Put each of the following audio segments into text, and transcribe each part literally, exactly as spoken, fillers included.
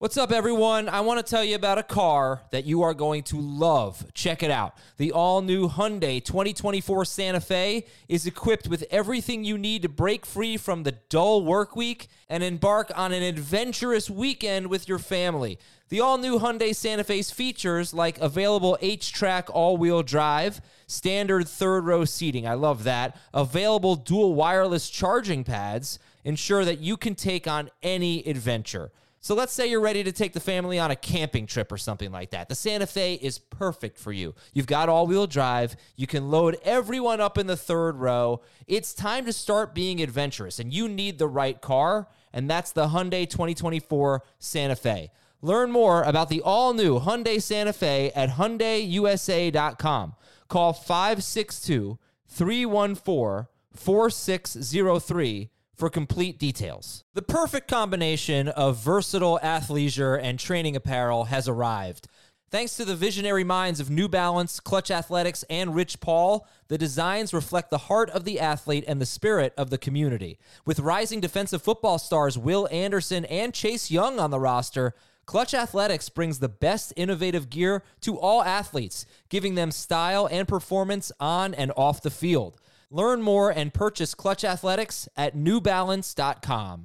What's up, everyone? I want to tell you about a car that you are going to love. Check it out. The all-new Hyundai twenty twenty-four Santa Fe is equipped with everything you need to break free from the dull work week and embark on an adventurous weekend with your family. The all-new Hyundai Santa Fe's features like available H-Track all-wheel drive, standard third-row seating, I love that, available dual wireless charging pads, ensure that you can take on any adventure. So let's say you're ready to take the family on a camping trip or something like that. The Santa Fe is perfect for you. You've got all-wheel drive. You can load everyone up in the third row. It's time to start being adventurous, and you need the right car, and that's the Hyundai twenty twenty-four Santa Fe. Learn more about the all-new Hyundai Santa Fe at Hyundai U S A dot com. Call five six two, three one four, four six zero three for complete details. The perfect combination of versatile athleisure and training apparel has arrived. Thanks to the visionary minds of New Balance, Clutch Athletics, and Rich Paul, the designs reflect the heart of the athlete and the spirit of the community. With rising defensive football stars Will Anderson and Chase Young on the roster, Clutch Athletics brings the best innovative gear to all athletes, giving them style and performance on and off the field. Learn more and purchase Clutch Athletics at new balance dot com.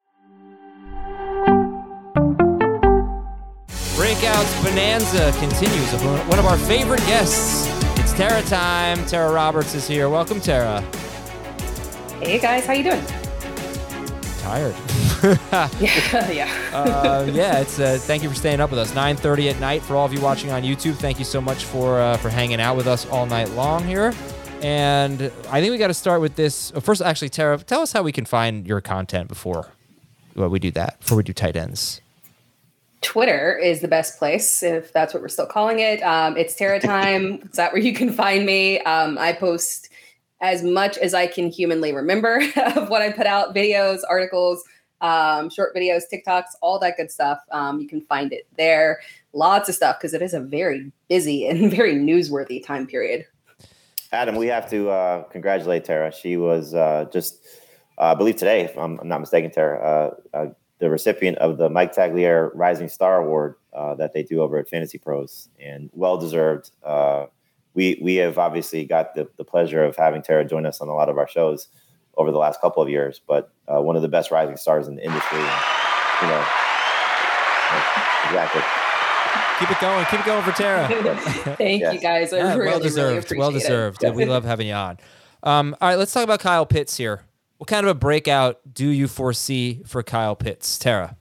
Breakouts Bonanza continues. One of our favorite guests. It's Tara time. Tara Roberts is here. Welcome, Tara. Hey, guys. How you doing? Tired. yeah, yeah. uh, yeah, it's uh, thank you for staying up with us. nine thirty at night for all of you watching on YouTube. Thank you so much for uh, for hanging out with us all night long here. And I think we got to start with this. First, actually, Tara, tell us how we can find your content before well, we do that, before we do tight ends. Twitter is the best place, if that's what we're still calling it. Um, it's Tara Time. Is that where you can find me? Um, I post as much as I can humanly remember of what I put out, videos, articles, um, short videos, TikToks, all that good stuff. Um, you can find it there. Lots of stuff because it is a very busy and very newsworthy time period. Adam, we have to uh, congratulate Tara. She was uh, just, uh, I believe today, if I'm not mistaken, Tara, uh, uh, the recipient of the Mike Tagliere Rising Star Award uh, that they do over at Fantasy Pros, and well-deserved. Uh, we we have obviously got the, the pleasure of having Tara join us on a lot of our shows over the last couple of years, but uh, one of the best rising stars in the industry. And, you know, exactly. Keep it going. Keep it going for Tara. Thank yes. you, guys. I yeah, really, well deserved. Really appreciate well deserved. It. We love having you on. Um, all right, let's talk about Kyle Pitts here. What kind of a breakout do you foresee for Kyle Pitts, Tara?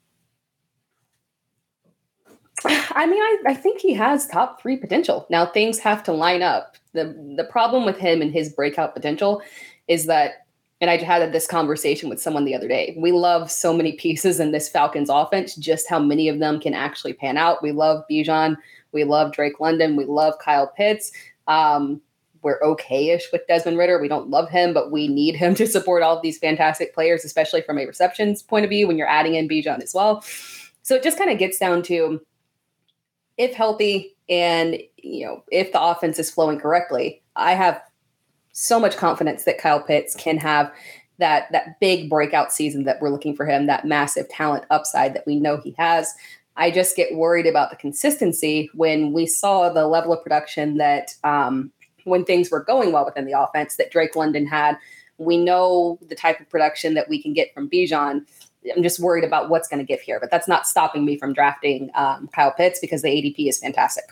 I mean, I, I think he has top three potential. Now, things have to line up. The The problem with him and his breakout potential is that, and I had this conversation with someone the other day, we love so many pieces in this Falcons offense, just how many of them can actually pan out. We love Bijan. We love Drake London. We love Kyle Pitts. Um, we're okay-ish with Desmond Ridder. We don't love him, but we need him to support all of these fantastic players, especially from a receptions point of view when you're adding in Bijan as well. So it just kind of gets down to, if healthy and, you know, if the offense is flowing correctly, I have so much confidence that Kyle Pitts can have that that big breakout season that we're looking for him, that massive talent upside that we know he has. I just get worried about the consistency when we saw the level of production that um, when things were going well within the offense that Drake London had. We know the type of production that we can get from Bijan. I'm just worried about what's going to give here, but that's not stopping me from drafting um, Kyle Pitts because the A D P is fantastic.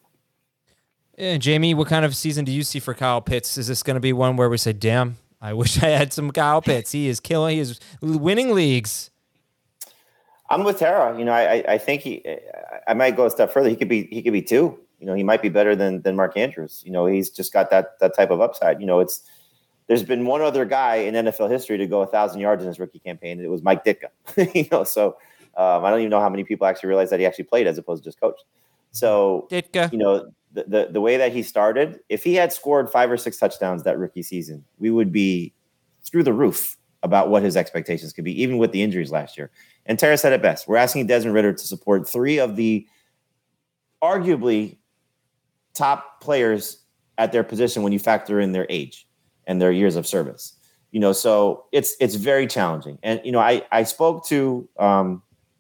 Yeah, Jamie, what kind of season do you see for Kyle Pitts? Is this going to be one where we say, damn, I wish I had some Kyle Pitts. He is killing. He is winning leagues. I'm with Tara. You know, I I think he. I might go a step further. He could be. He could be two. You know, he might be better than than Mark Andrews. You know, he's just got that that type of upside. You know, it's there's been one other guy in N F L history to go a thousand yards in his rookie campaign, and it was Mike Ditka. you know, so um, I don't even know how many people actually realize that he actually played as opposed to just coached. So Ditka. You know. The, the the way that he started, if he had scored five or six touchdowns that rookie season, we would be through the roof about what his expectations could be, even with the injuries last year. And Tara said it best. We're asking Desmond Ridder to support three of the arguably top players at their position when you factor in their age and their years of service. You know, so it's it's very challenging. And, you know, I, I spoke to um,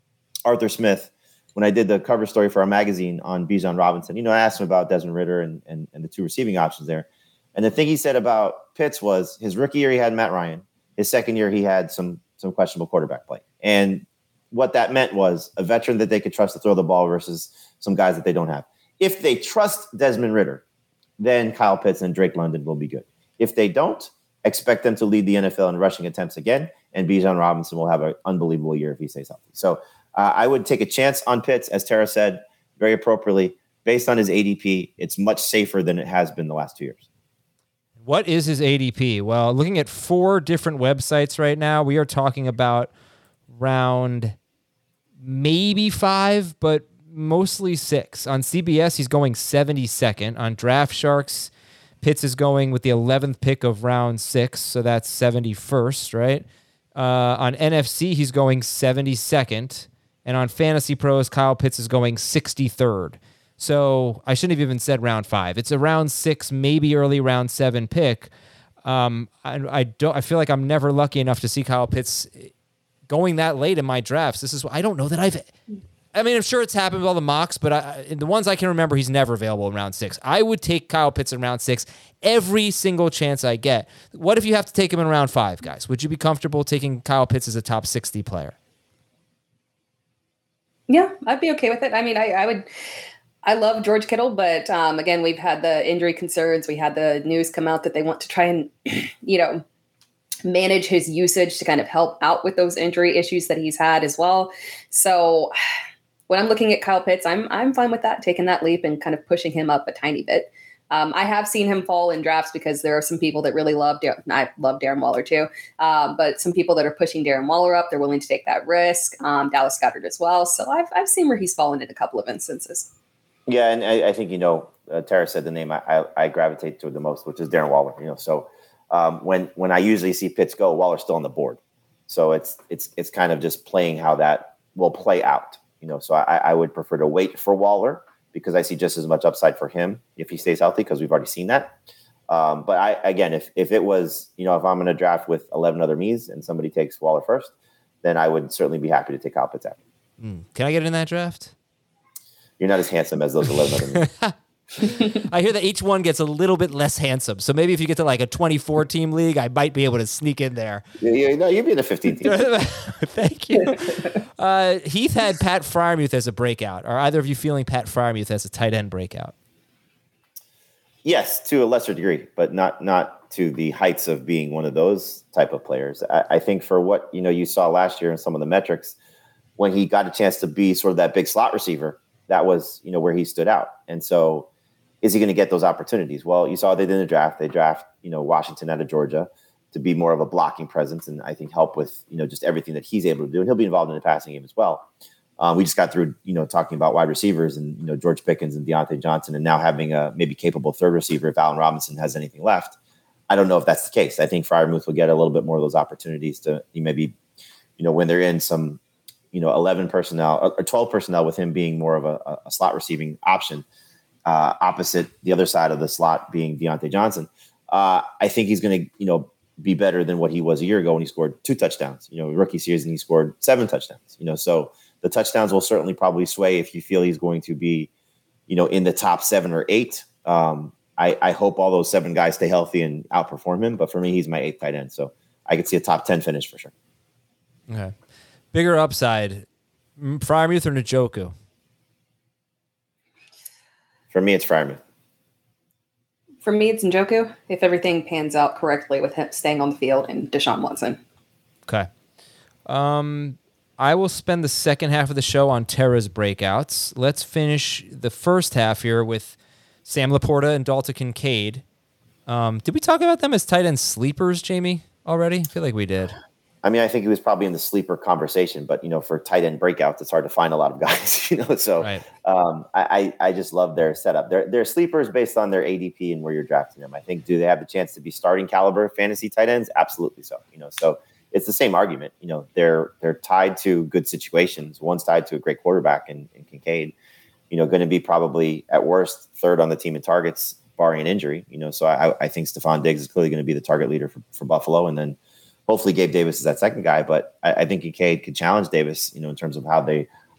Arthur Smith, when I did the cover story for our magazine on Bijan Robinson, you know, I asked him about Desmond Ridder and, and, and the two receiving options there. And the thing he said about Pitts was his rookie year, he had Matt Ryan. His second year, he had some some questionable quarterback play. And what that meant was a veteran that they could trust to throw the ball versus some guys that they don't have. If they trust Desmond Ridder, then Kyle Pitts and Drake London will be good. If they don't, expect them to lead the N F L in rushing attempts again, and Bijan Robinson will have an unbelievable year if he stays healthy. So uh, I would take a chance on Pitts, as Tara said, very appropriately. Based on his A D P, it's much safer than it has been the last two years. What is his A D P? Well, looking at four different websites right now, we are talking about round maybe five, but mostly six. On C B S, he's going seventy-second. On Draft Sharks, Pitts is going with the eleventh pick of round six, so that's seventy-first, right? Uh, on N F C, he's going seventy-second. And on Fantasy Pros, Kyle Pitts is going sixty-third. So I shouldn't have even said round five. It's a round six, maybe early round seven pick. Um, I, I don't. I feel like I'm never lucky enough to see Kyle Pitts going that late in my drafts. This is I don't know that I've. I mean, I'm sure it's happened with all the mocks, but I, in the ones I can remember, he's never available in round six. I would take Kyle Pitts in round six every single chance I get. What if you have to take him in round five, guys? Would you be comfortable taking Kyle Pitts as a top sixty player? Yeah, I'd be okay with it. I mean, I, I would. I love George Kittle, but um, again, we've had the injury concerns. We had the news come out that they want to try and, you know, manage his usage to kind of help out with those injury issues that he's had as well. So when I'm looking at Kyle Pitts, I'm I'm fine with that, taking that leap and kind of pushing him up a tiny bit. Um, I have seen him fall in drafts because there are some people that really love, Dar- I love Darren Waller too, um, but some people that are pushing Darren Waller up, they're willing to take that risk. Um, Dallas Goedert as well. So I've I've seen where he's fallen in a couple of instances. Yeah, and I, I think, you know, uh, Tara said the name I, I, I gravitate toward the most, which is Darren Waller. You know, so um, when when I usually see Pitts go, Waller's still on the board. So it's it's it's kind of just playing how that will play out. You know, so I, I would prefer to wait for Waller because I see just as much upside for him if he stays healthy, because we've already seen that. Um, but I again, if if it was, you know, if I'm going to draft with eleven other me's and somebody takes Waller first, then I would certainly be happy to take Kyle Pitts after. Mm. Can I get in that draft? You're not as handsome as those eleven other me's. I hear that each one gets a little bit less handsome. So maybe if you get to like a twenty-four team league, I might be able to sneak in there. Yeah, yeah, no, you'd be in a fifteen team. Thank you. Uh, Heath had Pat Freiermuth as a breakout. Are either of you feeling Pat Freiermuth as a tight end breakout? Yes, to a lesser degree, but not not to the heights of being one of those type of players. I, I think for what you know you saw last year in some of the metrics, when he got a chance to be sort of that big slot receiver, that was, you know, where he stood out. And so is he going to get those opportunities? Well, you saw they did in the draft. They draft, you know, Washington out of Georgia to be more of a blocking presence and I think help with, you know, just everything that he's able to do. And he'll be involved in the passing game as well. Um, we just got through, you know, talking about wide receivers and, you know, George Pickens and Deontay Johnson and now having a maybe capable third receiver if Allen Robinson has anything left. I don't know if that's the case. I think Freiermuth will get a little bit more of those opportunities to maybe, you know, when they're in some, you know, eleven personnel or twelve personnel with him being more of a, a slot receiving option uh, opposite the other side of the slot being Deontay Johnson. Uh, I think he's going to, you know, be better than what he was a year ago when he scored two touchdowns, you know, rookie season, he scored seven touchdowns, you know, so the touchdowns will certainly probably sway if you feel he's going to be, you know, in the top seven or eight. Um, I, I hope all those seven guys stay healthy and outperform him. But for me, he's my eighth tight end. So I could see a top ten finish for sure. Okay. Bigger upside, Freiermuth or Njoku? For me, it's Freiermuth. For me, it's Njoku, if everything pans out correctly with him staying on the field and Deshaun Watson. Okay. Um, I will spend the second half of the show on Tara's breakouts. Let's finish the first half here with Sam Laporta and Dalton Kincaid. Um, did we talk about them as tight end sleepers, Jamie, already? I feel like we did. I mean, I think he was probably in the sleeper conversation, but, you know, for tight end breakouts, it's hard to find a lot of guys, you know, so right. um, I, I just love their setup. They're, they're sleepers based on their A D P and where you're drafting them. I think, do they have the chance to be starting caliber fantasy tight ends? Absolutely so. You know, so it's the same argument. You know, they're they're tied to good situations. One's tied to a great quarterback in, in Kincaid, you know, going to be probably at worst third on the team in targets, barring an injury, you know, so I, I think Stephon Diggs is clearly going to be the target leader for, for Buffalo. And then hopefully Gabe Davis is that second guy, but I, I think Kincaid could challenge Davis, you know, in terms of how they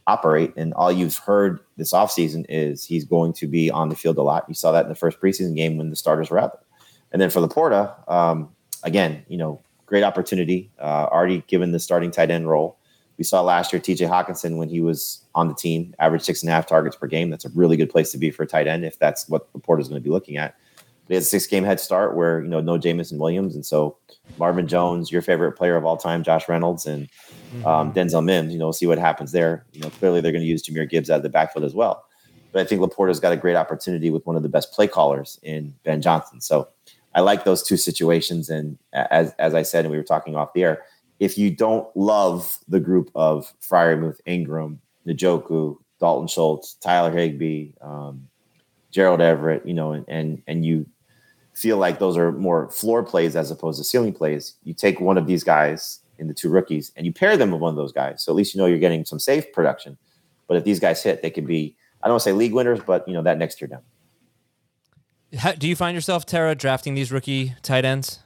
operate. And all you've heard this offseason is he's going to be on the field a lot. You saw that in the first preseason game when the starters were out. And then for Laporta, um, again, you know, great opportunity, uh, already given the starting tight end role. We saw last year T J Hawkinson when he was on the team, average six and a half targets per game. That's a really good place to be for a tight end if that's what Laporta is going to be looking at. They had a six-game head start where, you know, no Jameson Williams. And so Marvin Jones, your favorite player of all time, Josh Reynolds, and um, Denzel Mims, you know, we'll see what happens there. You know, clearly they're going to use Jahmyr Gibbs out of the backfield as well. But I think Laporta's got a great opportunity with one of the best play callers in Ben Johnson. So I like those two situations. And as as I said, and we were talking off the air, if you don't love the group of Freiermuth, Ingram, Njoku, Dalton Schultz, Tyler Higbee, um, Gerald Everett, you know, and, and and you feel like those are more floor plays as opposed to ceiling plays, you take one of these guys in the two rookies and you pair them with one of those guys. So at least you know you're getting some safe production. But if these guys hit, they could be, I don't want to say league winners, but, you know, that next tier down. How, do you find yourself, Tara, drafting these rookie tight ends?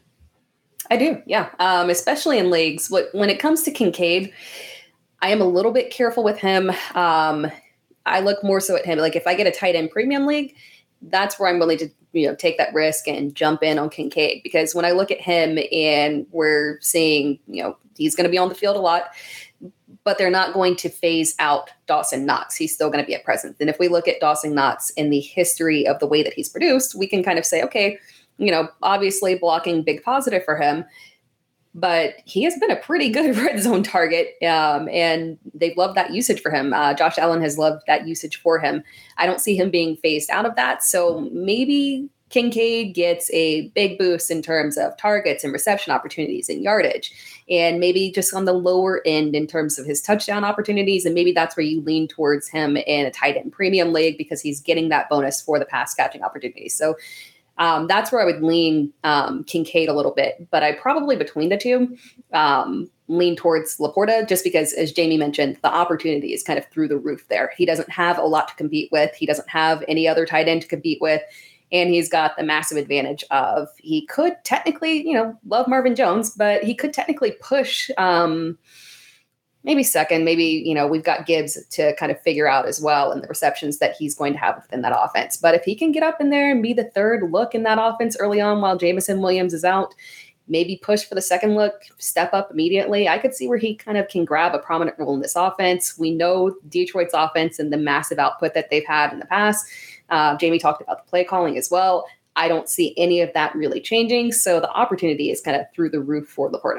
I do, yeah, um, especially in leagues. When it comes to Kincaid, I am a little bit careful with him. Um, I look more so at him. Like if I get a tight end premium league, that's where I'm willing to, you know, take that risk and jump in on Kincaid. Because when I look at him and we're seeing, you know, he's going to be on the field a lot, but they're not going to phase out Dawson Knox. He's still going to be a presence. And if we look at Dawson Knox in the history of the way that he's produced, we can kind of say, okay, you know, obviously blocking big positive for him, but he has been a pretty good red zone target. Um, and they've loved that usage for him. Uh, Josh Allen has loved that usage for him. I don't see him being phased out of that. So maybe Kincaid gets a big boost in terms of targets and reception opportunities and yardage, and maybe just on the lower end in terms of his touchdown opportunities. And maybe that's where you lean towards him in a tight end premium league because he's getting that bonus for the pass catching opportunities. So Um, that's where I would lean um, Kincaid a little bit, but I probably between the two um, lean towards Laporta just because, as Jamie mentioned, the opportunity is kind of through the roof there. He doesn't have a lot to compete with. He doesn't have any other tight end to compete with. And he's got the massive advantage of he could technically, you know, love Marvin Jones, but he could technically push um, maybe second, maybe, you know, we've got Gibbs to kind of figure out as well and the receptions that he's going to have within that offense. But if he can get up in there and be the third look in that offense early on while Jameson Williams is out, maybe push for the second look, step up immediately, I could see where he kind of can grab a prominent role in this offense. We know Detroit's offense and the massive output that they've had in the past. Uh, Jamie talked about the play calling as well. I don't see any of that really changing. So the opportunity is kind of through the roof for Laporta.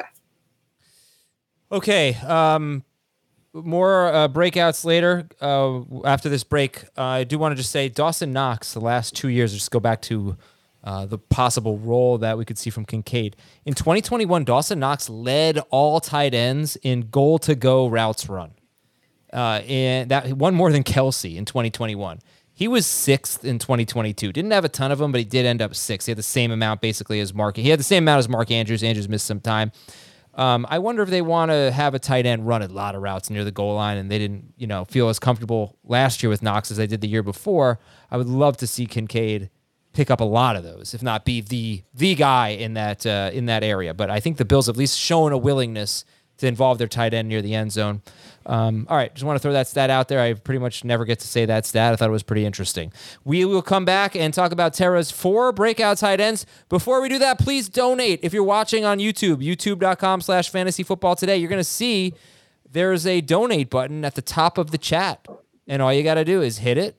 Okay, um, more uh, breakouts later. Uh, after this break, uh, I do want to just say Dawson Knox, the last two years, just go back to uh, the possible role that we could see from Kincaid. In twenty twenty-one, Dawson Knox led all tight ends in goal-to-go routes run. Uh, and that one more than Kelsey in twenty twenty-one. He was sixth in twenty twenty-two. Didn't have a ton of them, but he did end up sixth. He had the same amount basically as Mark. He had the same amount as Mark Andrews. Andrews missed some time. Um, I wonder if they want to have a tight end run a lot of routes near the goal line, and they didn't, you know, feel as comfortable last year with Knox as they did the year before. I would love to see Kincaid pick up a lot of those, if not be the the guy in that uh, in that area. But I think the Bills have at least shown a willingness to involve their tight end near the end zone. Um, all right, just want to throw that stat out there. I pretty much never get to say that stat. I thought it was pretty interesting. We will come back and talk about Tara's four breakout tight ends. Before we do that, please donate. If you're watching on YouTube, youtube.com slash fantasy football today, you're going to see there's a donate button at the top of the chat. And all you got to do is hit it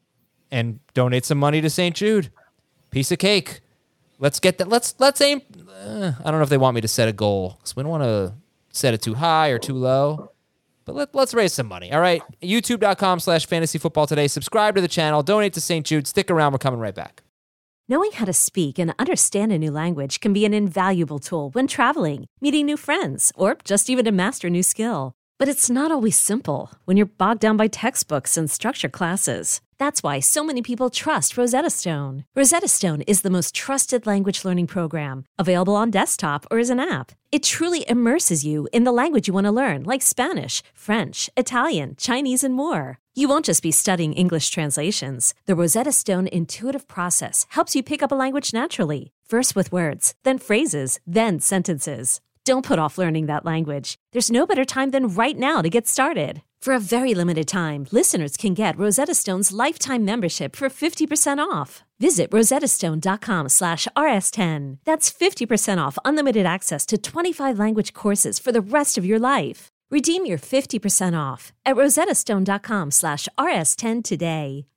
and donate some money to Saint Jude. Piece of cake. Let's get that. Let's, let's aim. Uh, I don't know if they want me to set a goal because we don't want to set it too high or too low. But let, let's raise some money, all right? YouTube.com slash fantasy football today. Subscribe to the channel. Donate to Saint Jude. Stick around. We're coming right back. Knowing how to speak and understand a new language can be an invaluable tool when traveling, meeting new friends, or just even to master a new skill. But it's not always simple when you're bogged down by textbooks and structured classes. That's why so many people trust Rosetta Stone. Rosetta Stone is the most trusted language learning program, available on desktop or as an app. It truly immerses you in the language you want to learn, like Spanish, French, Italian, Chinese, and more. You won't just be studying English translations. The Rosetta Stone intuitive process helps you pick up a language naturally, first with words, then phrases, then sentences. Don't put off learning that language. There's no better time than right now to get started. For a very limited time, listeners can get Rosetta Stone's lifetime membership for fifty percent off. Visit rosettastone.com slash rs10. That's fifty percent off unlimited access to twenty-five language courses for the rest of your life. Redeem your fifty percent off at rosettastone.com slash rs10 today.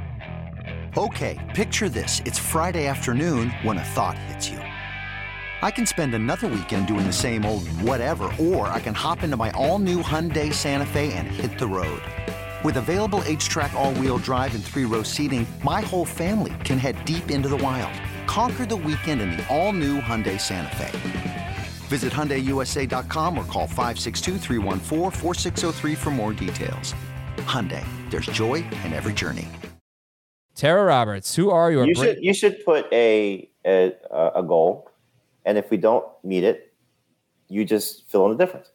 Okay, picture this. It's Friday afternoon when a thought hits you. I can spend another weekend doing the same old whatever, or I can hop into my all-new Hyundai Santa Fe and hit the road. With available H-Track all-wheel drive and three-row seating, my whole family can head deep into the wild. Conquer the weekend in the all-new Hyundai Santa Fe. Visit Hyundai U S A dot com or call five six two, three one four, four six zero three for more details. Hyundai, there's joy in every journey. Tara Roberts, who are your... You bra- should, you should put a, a, a goal. And if we don't meet it, you just fill in the difference.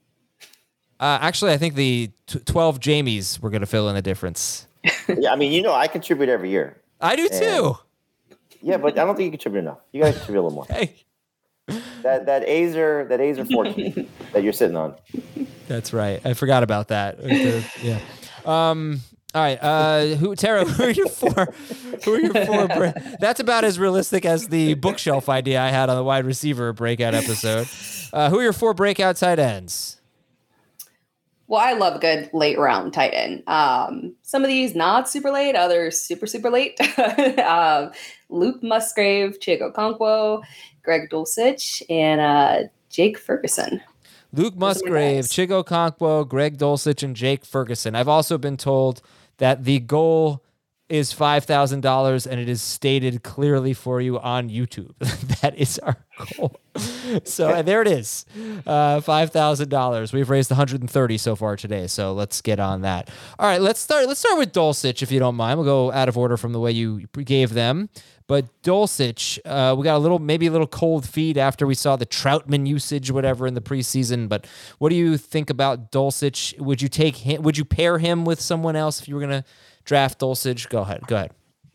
Uh, actually, I think the t- twelve Jamies were going to fill in the difference. Yeah, I mean, you know, I contribute every year. I do And, too. Yeah, but I don't think you contribute enough. You got to contribute a little more. Hey. That that Azer that Azer fourteen that you're sitting on. That's right. I forgot about that. Yeah. Um. All right. Uh. Who, Tara? Who are your four? Who are your four? Bra- That's about as realistic as the bookshelf idea I had on the wide receiver breakout episode. Uh, who are your four breakout tight ends? Well, I love a good late round tight end. Um, some of these not super late, others super, super late. um, Luke Musgrave, Chig Okonkwo, Greg Dulcich, and uh, Jake Ferguson. Luke Musgrave, Chig Okonkwo, Greg Dulcich, and Jake Ferguson. I've also been told that the goal is five thousand dollars, and it is stated clearly for you on YouTube. That is our goal. So and there it is, uh, five thousand dollars. We've raised one hundred thirty so far today, so let's get on that. All right, let's start. Let's start with Dulcich, if you don't mind. We'll go out of order from the way you gave them. But Dulcich, uh, we got a little, maybe a little cold feet after we saw the Troutman usage, whatever, in the preseason. But what do you think about Dulcich? Would you take him? Would you pair him with someone else if you were going to draft Dulcich? Go ahead. Go ahead.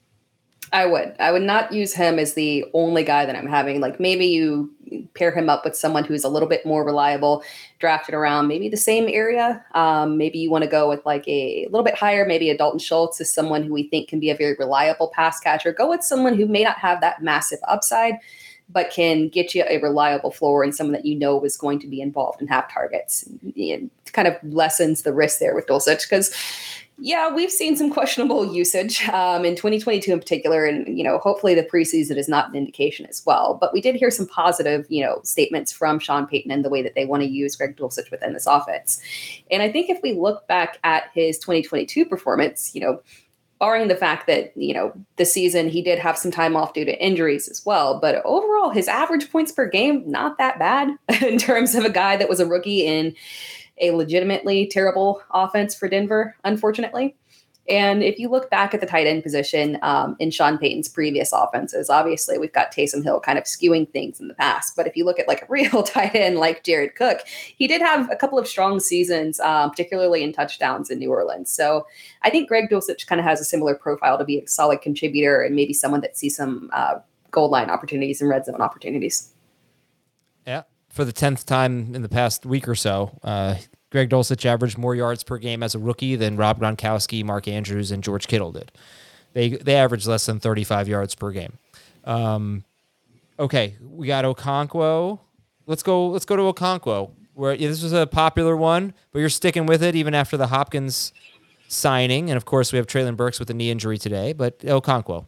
I would. I would not use him as the only guy that I'm having. Like maybe you pair him up with someone who's a little bit more reliable, drafted around maybe the same area. Um, maybe you want to go with like a little bit higher. Maybe a Dalton Schultz is someone who we think can be a very reliable pass catcher. Go with someone who may not have that massive upside, but can get you a reliable floor and someone that you know is going to be involved and have targets. It kind of lessens the risk there with Dulcich because, yeah, we've seen some questionable usage um, in twenty twenty-two in particular, and you know, hopefully the preseason is not an indication as well. But we did hear some positive, you know, statements from Sean Payton and the way that they want to use Greg Dulcich within this offense. And I think if we look back at his twenty twenty-two performance, you know, barring the fact that, you know, the season he did have some time off due to injuries as well. But overall, his average points per game, not that bad in terms of a guy that was a rookie in a legitimately terrible offense for Denver, unfortunately. And if you look back at the tight end position um, in Sean Payton's previous offenses, obviously we've got Taysom Hill kind of skewing things in the past. But if you look at like a real tight end like Jared Cook, he did have a couple of strong seasons, um, particularly in touchdowns in New Orleans. So I think Greg Dulcich kind of has a similar profile to be a solid contributor and maybe someone that sees some uh, goal line opportunities and red zone opportunities. Yeah. For the tenth time in the past week or so, uh, Greg Dulcich averaged more yards per game as a rookie than Rob Gronkowski, Mark Andrews, and George Kittle did. They they averaged less than thirty-five yards per game. Um, okay, we got Okonkwo. Let's go. Let's go to Okonkwo. Where yeah, this was a popular one, but you're sticking with it even after the Hopkins signing, and of course we have Treylon Burks with a knee injury today. But Okonkwo.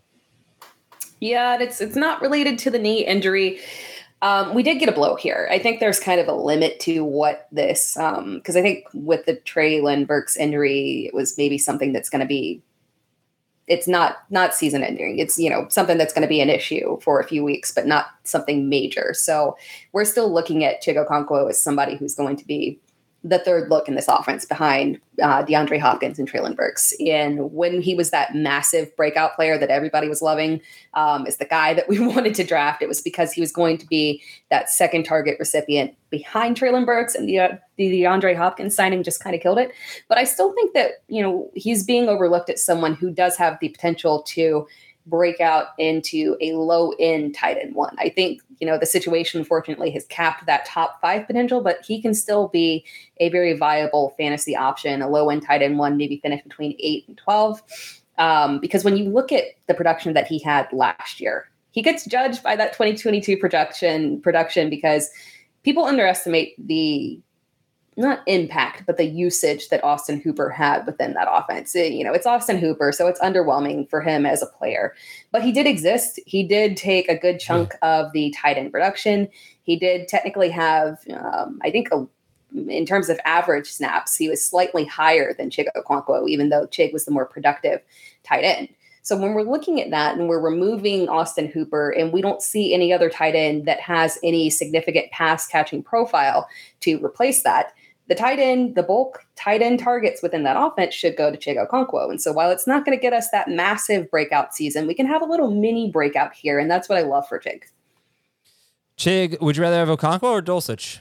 Yeah, it's it's not related to the knee injury. Um, we did get a blow here. I think there's kind of a limit to what this, um, because I think with the Treylon Burks injury, it was maybe something that's going to be, it's not not season ending. It's, you know, something that's going to be an issue for a few weeks, but not something major. So we're still looking at Chig Okonkwo as somebody who's going to be the third look in this offense behind uh, DeAndre Hopkins and Treylon Burks. And when he was that massive breakout player that everybody was loving, um, is the guy that we wanted to draft. It was because he was going to be that second target recipient behind Treylon Burks, and the, uh, the DeAndre Hopkins signing just kind of killed it. But I still think that, you know, he's being overlooked as someone who does have the potential to break out into a low end tight end one. I think, you know, the situation unfortunately has capped that top five potential, but he can still be a very viable fantasy option, a low end tight end one, maybe finish between eight and twelve. Um, because when you look at the production that he had last year, he gets judged by that twenty twenty-two production production because people underestimate the not impact, but the usage that Austin Hooper had within that offense. It, you know, it's Austin Hooper, so it's underwhelming for him as a player. But he did exist. He did take a good chunk of the tight end production. He did technically have, um, I think, a, in terms of average snaps, he was slightly higher than Chig Okonkwo, even though Chig was the more productive tight end. So when we're looking at that and we're removing Austin Hooper and we don't see any other tight end that has any significant pass catching profile to replace that, the tight end, the bulk tight end targets within that offense should go to Chig Okonkwo. And so while it's not going to get us that massive breakout season, we can have a little mini breakout here. And that's what I love for Chig. Chig, would you rather have Okonkwo or Dulcich?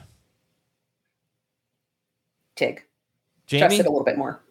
Chig. Jamie? Trust it a little bit more.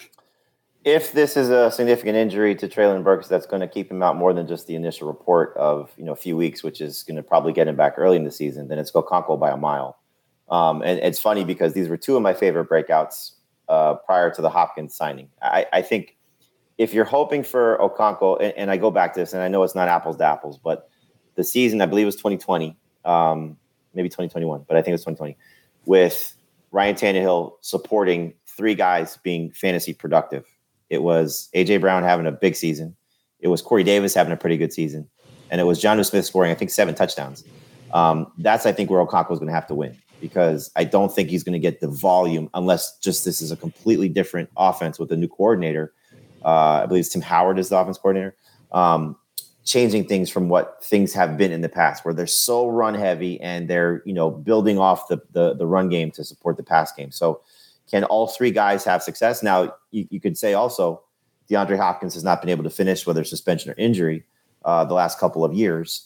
If this is a significant injury to Treylon Burks, that's going to keep him out more than just the initial report of, you know, a few weeks, which is going to probably get him back early in the season, then it's Okonkwo by a mile. Um, and it's funny because these were two of my favorite breakouts uh, prior to the Hopkins signing. I, I think if you're hoping for Okonkwo, and, and I go back to this, and I know it's not apples to apples, but the season, I believe, was twenty twenty, um, maybe twenty twenty-one, but I think it was twenty twenty, with Ryan Tannehill supporting three guys being fantasy productive. It was A J Brown having a big season. It was Corey Davis having a pretty good season. And it was Jonnu Smith scoring, I think, seven touchdowns. Um, that's, I think, where Okonkwo is going to have to win, because I don't think he's going to get the volume unless just this is a completely different offense with a new coordinator. Uh, I believe it's Tim Howard is the offense coordinator, um, changing things from what things have been in the past, where they're so run heavy and they're, you know, building off the, the, the run game to support the pass game. So can all three guys have success? Now, you, you could say also DeAndre Hopkins has not been able to finish, whether suspension or injury, uh, the last couple of years.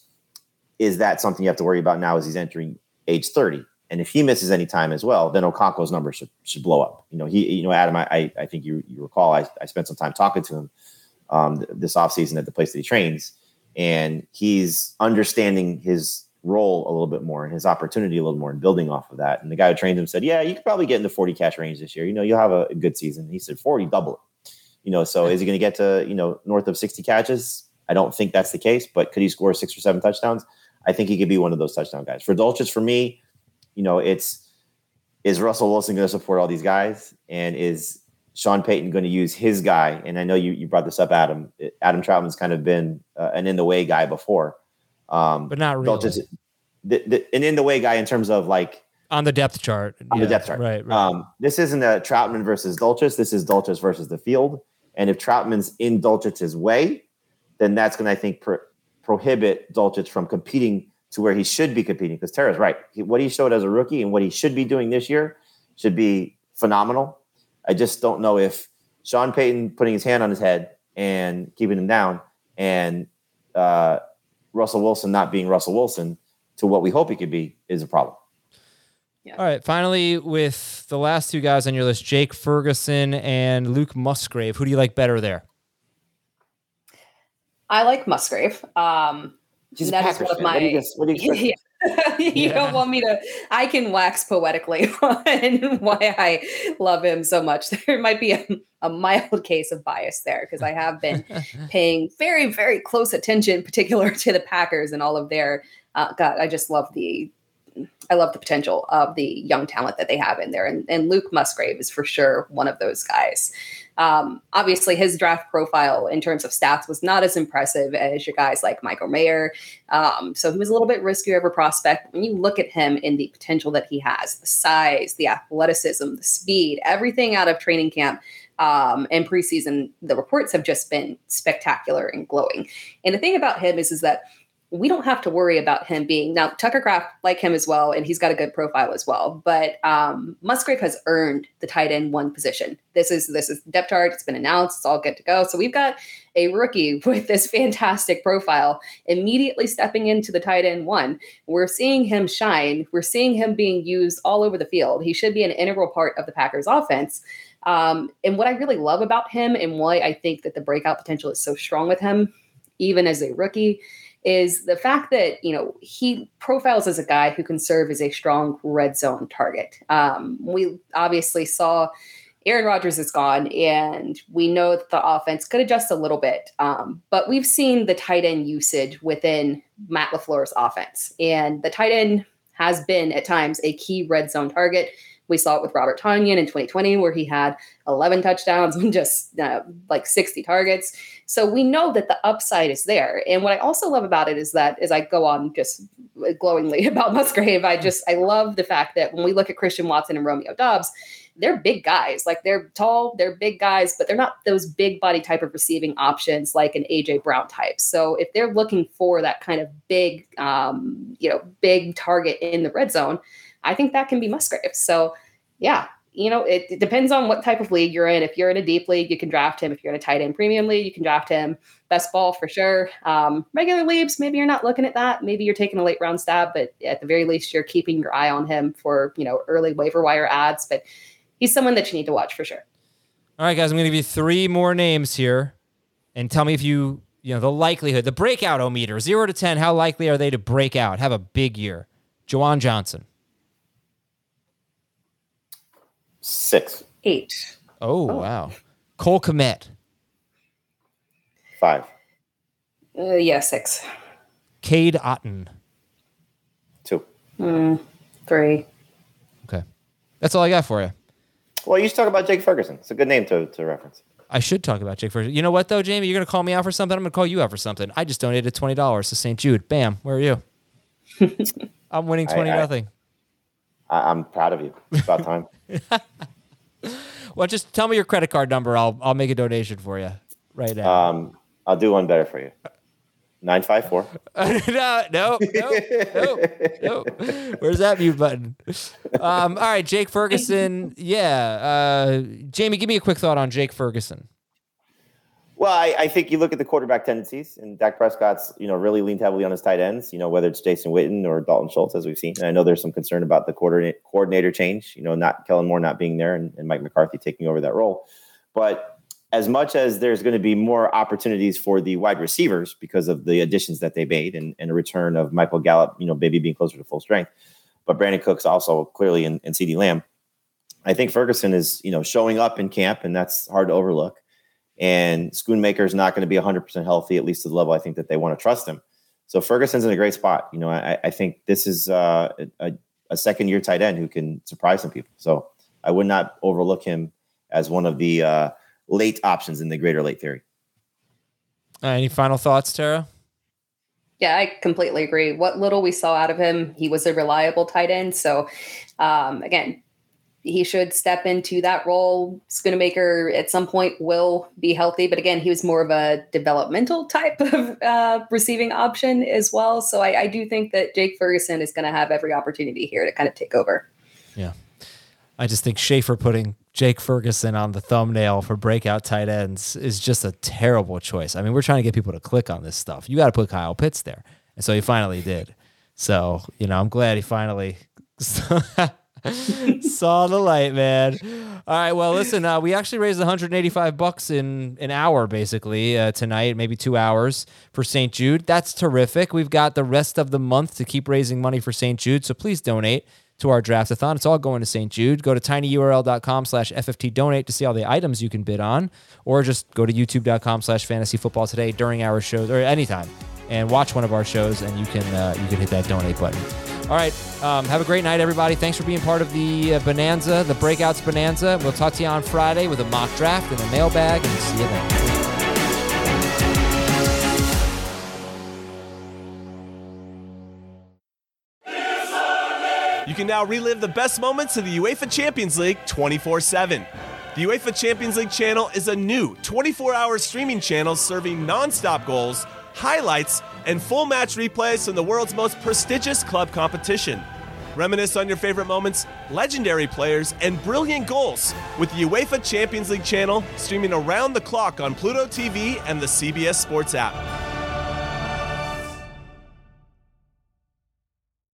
Is that something you have to worry about now as he's entering age thirty? And if he misses any time as well, then Okonkwo's numbers should should blow up. You know, he, you know, Adam, I I think you you recall I, I spent some time talking to him um, this offseason at the place that he trains, and he's understanding his role a little bit more and his opportunity a little more and building off of that. And the guy who trained him said, yeah, you could probably get in the forty catch range this year. You know, you'll have a, a good season. He said forty, double it. You know, so is he going to get to, you know, north of sixty catches? I don't think that's the case, but could he score six or seven touchdowns? I think he could be one of those touchdown guys. For Dulcich, for me, you know, it's, is Russell Wilson going to support all these guys? And is Sean Payton going to use his guy? And I know you you brought this up, Adam. Adam Troutman's kind of been uh, an in-the-way guy before. Um, but not really. Dulcich, the, the, an in-the-way guy in terms of like... On the depth chart. On yeah, the depth chart. Right, right. Um, this isn't a Troutman versus Dulcich. This is Dulcich versus the field. And if Troutman's in Dulcich's way, then that's going to, I think, pro- prohibit Dulcich from competing to where he should be competing. Because Tara's right. He, what he showed as a rookie and what he should be doing this year should be phenomenal. I just don't know if Sean Payton putting his hand on his head and keeping him down and uh, Russell Wilson not being Russell Wilson to what we hope he could be is a problem. Yeah. All right. Finally, with the last two guys on your list, Jake Ferguson and Luke Musgrave, who do you like better there? I like Musgrave. Um, that is one of my. What do you, what do you, yeah. you yeah. don't want me to. I can wax poetically on why I love him so much. There might be a, a mild case of bias there because I have been paying very, very close attention, particular to the Packers and all of their. Uh, God, I just love the. I love the potential of the young talent that they have in there. And, and Luke Musgrave is for sure one of those guys. Um, obviously, his draft profile in terms of stats was not as impressive as your guys like Michael Mayer. Um, so he was a little bit riskier of a prospect. When you look at him in the potential that he has, the size, the athleticism, the speed, everything out of training camp um, and preseason, the reports have just been spectacular and glowing. And the thing about him is, is that we don't have to worry about him being now Tucker Kraft like him as well. And he's got a good profile as well, but um, Musgrave has earned the tight end one position. This is, this is depth chart. It's been announced. It's all good to go. So we've got a rookie with this fantastic profile immediately stepping into the tight end one. We're seeing him shine. We're seeing him being used all over the field. He should be an integral part of the Packers offense. Um, and what I really love about him and why I think that the breakout potential is so strong with him, even as a rookie, is the fact that, you know, he profiles as a guy who can serve as a strong red zone target. Um, we obviously saw Aaron Rodgers is gone, and we know that the offense could adjust a little bit. Um, but we've seen the tight end usage within Matt LaFleur's offense, and the tight end has been at times a key red zone target. We saw it with Robert Tonyan in twenty twenty, where he had eleven touchdowns and just uh, like sixty targets. So we know that the upside is there. And what I also love about it is that as I go on just glowingly about Musgrave, I just, I love the fact that when we look at Christian Watson and Romeo Doubs, they're big guys. Like, they're tall, they're big guys, but they're not those big body type of receiving options like an A J Brown type. So if they're looking for that kind of big, um, you know, big target in the red zone, I think that can be Musgrave. So yeah, you know, it, it depends on what type of league you're in. If you're in a deep league, you can draft him. If you're in a tight end premium league, you can draft him. Best ball for sure. Um, regular leagues, maybe you're not looking at that. Maybe you're taking a late round stab, but at the very least, you're keeping your eye on him for, you know, early waiver wire ads. But he's someone that you need to watch for sure. All right, guys, I'm going to give you three more names here, and tell me if you, you know, the likelihood, the breakout-o-meter, zero to ten, how likely are they to break out, have a big year? Juwan Johnson. Six. Eight. Oh, oh. Wow. Cole Kmet. Five. Uh, yeah, six. Cade Otton. Two. Mm, three. Okay. That's all I got for you. Well, you should talk about Jake Ferguson. It's a good name to, to reference. I should talk about Jake Ferguson. You know what, though, Jamie? You're going to call me out for something? I'm going to call you out for something. I just donated twenty dollars to Saint Jude. Bam. Where are you? I'm winning twenty nothing. I, I'm proud of you. It's about time. Well, just tell me your credit card number. I'll I'll make a donation for you right now. Um, I'll do one better for you. nine five four. no, no, no, no, no. Where's that mute button? Um, all right, Jake Ferguson. Yeah. Uh, Jamie, give me a quick thought on Jake Ferguson. Well, I, I think you look at the quarterback tendencies, and Dak Prescott's, you know, really leaned heavily on his tight ends, you know, whether it's Jason Witten or Dalton Schultz, as we've seen. And I know there's some concern about the coordinator, coordinator change, you know, not Kellen Moore not being there and, and Mike McCarthy taking over that role. But as much as there's going to be more opportunities for the wide receivers because of the additions that they made and, and a return of Michael Gallup, you know, maybe being closer to full strength, but Brandon Cooks also clearly in, in CeeDee Lamb, I think Ferguson is, you know, showing up in camp, and that's hard to overlook. And Schoonmaker is not going to be one hundred percent healthy, at least to the level I think that they want to trust him. So Ferguson's in a great spot. You know, I, I think this is uh, a, a second-year tight end who can surprise some people. So I would not overlook him as one of the uh, late options in the greater late theory. Uh, any final thoughts, Tara? Yeah, I completely agree. What little we saw out of him, he was a reliable tight end. So, um, again, he should step into that role. Schoonmaker at some point will be healthy, but again, he was more of a developmental type of uh, receiving option as well. So I, I do think that Jake Ferguson is going to have every opportunity here to kind of take over. Yeah. I just think Schaefer putting Jake Ferguson on the thumbnail for breakout tight ends is just a terrible choice. I mean, we're trying to get people to click on this stuff. You got to put Kyle Pitts there. And so he finally did. So, you know, I'm glad he finally saw the light, man. All right. Well, listen, uh, we actually raised one hundred eighty-five bucks in an hour, basically, uh, tonight, maybe two hours for Saint Jude. That's terrific. We've got the rest of the month to keep raising money for Saint Jude. So please donate to our draftathon. It's all going to Saint Jude. Go to tinyurl.com slash FFT donate to see all the items you can bid on, or just go to youtube.com slash fantasy football today during our shows or anytime and watch one of our shows, and you can uh, you can hit that donate button. All right. Um, have a great night, everybody. Thanks for being part of the uh, Bonanza, the Breakouts Bonanza. We'll talk to you on Friday with a mock draft and a mailbag, and see you then. You can now relive the best moments of the UEFA Champions League twenty-four seven. The UEFA Champions League channel is a new twenty-four hour streaming channel serving non-stop goals, highlights, and full match replays from the world's most prestigious club competition. Reminisce on your favorite moments, legendary players, and brilliant goals with the UEFA Champions League channel streaming around the clock on Pluto T V and the C B S Sports app.